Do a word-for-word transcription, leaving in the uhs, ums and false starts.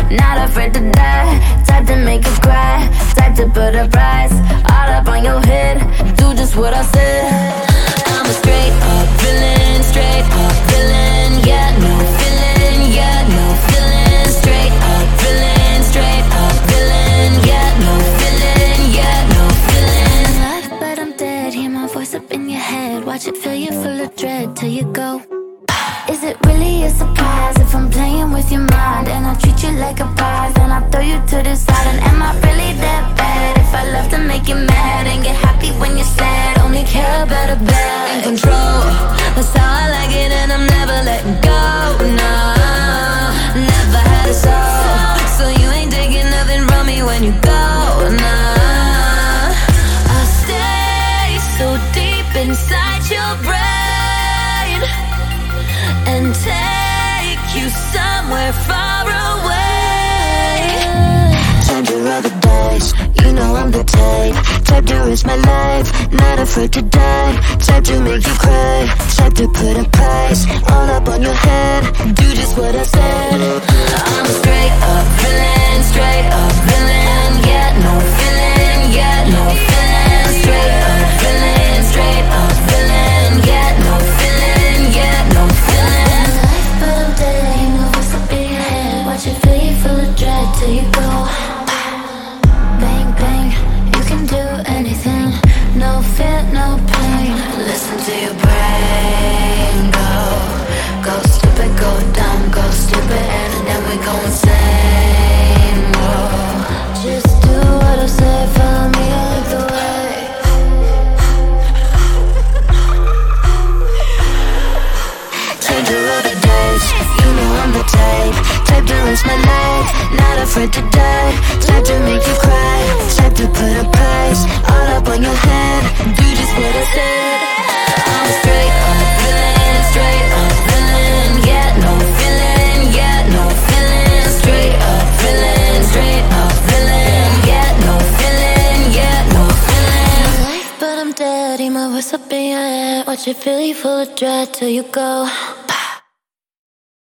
not afraid to die. Type to make you cry, type to put a price all up on your head. Do just what I said. I'm a straight up villain, straight up villain. Yeah, no feeling, yeah, no feeling. Straight up villain, straight up villain. Yeah, no feeling, yeah, no feeling. Alive, but I'm dead. Hear my voice up in your head. Watch it fill you full of dread till you go. Is it really a surprise if I'm playing with your mind and I treat you like a prize, then I throw you to the side? And am I really that bad if I love to make you mad and get happy when you're sad? Only care about a bad in control. That's how I like it, and I'm never letting go. No, never had a soul, so you ain't taking nothing from me when you go. Nah, I stay so deep inside your brain and take you somewhere far away. Time to roll the dice, you know I'm the type. Type to risk my life, not afraid to die. Type to make you cry, type to put a price all up on your head. Do just what I said. I'm a straight up villain, straight up villain. Yeah, no feeling, yeah, no feeling. Straight up villain, straight up villain. Yeah, no feeling, yeah, no feeling. But I'm dead, you know what's up in your head. Watch it fill you full of dread till you go. Bang, bang, you can do anything. No fear, no pain. Listen to your brain go. Go stupid, go dumb, go stupid, and then we go insane. Whoa. Just do what I say, follow me, I like the way. Time to roll the dice, you know I'm the type. Type to risk my life, not afraid to die. Type to make you cry, type to put a price all up on your head. Do just what I said. I'm a straight up villain, straight up villain. Yeah, no feeling, yeah, no feeling. Straight up villain, straight up villain. Yeah, no feeling, yeah, no feeling. But I'm dead, hear my voice up in your head. Watch it fill you full of dread till you go.